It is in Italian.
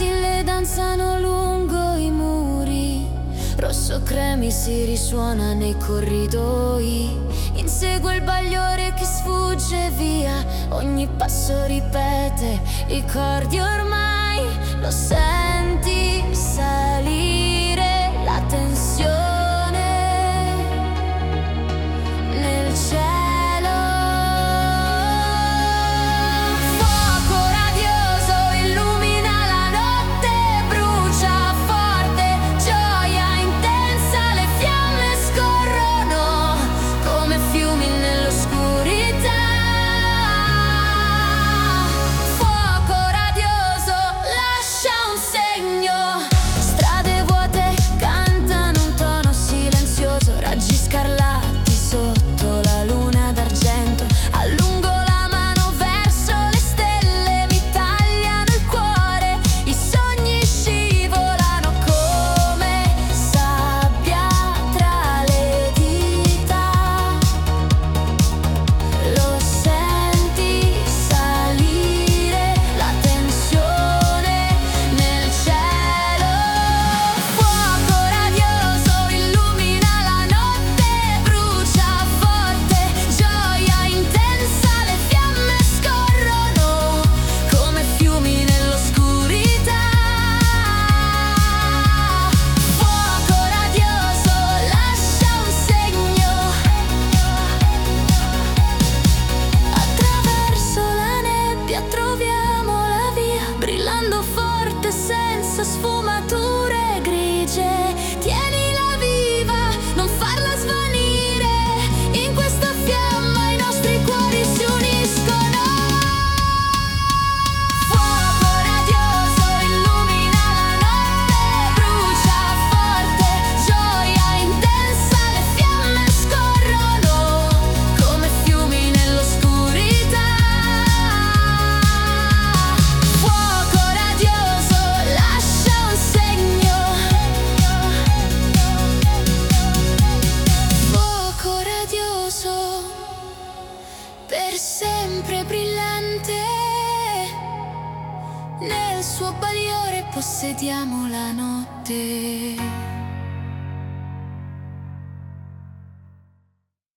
stille danzano lungo i muri, rosso cremi si risuona nei corridoi. Inseguo il bagliore che sfugge via, ogni passo ripete, ricordi ormai. Lo senti salire la tensione nel cielo. Fuoco radioso illumina la notte, brucia forte, gioia intensa, le fiamme scorrono come fiumi nell'oscurità. Fuoco radioso lascia un segno, strade vuote cantano un tono silenzioso, raggi scarlatti sotto la luna d'argento. Allungo la mano verso le stelle, mi tagliano il cuore, i sogni scivolano come sabbia tra le dita. Lo senti salire la tensione nel cielo. Fuoco radioso illumina la notte, brucia forte, gioia intensa, le fiamme scorrono come fiumi nell'oscurità. Fuoco radioso lascia un segno, attraverso la nebbia troviamo la via, brillando forte senza sfumature grigie. Tienila viva, non farla svanire, in questa fiamma i nostri cuori si uniscono. Fuoco radioso illumina la notte, brucia forte, gioia intensa, le fiamme scorrono come fiumi nell'oscurità. Fuoco radioso lascia un segno, fuoco radioso per sempre brillante, nel suo bagliore possediamo la notte.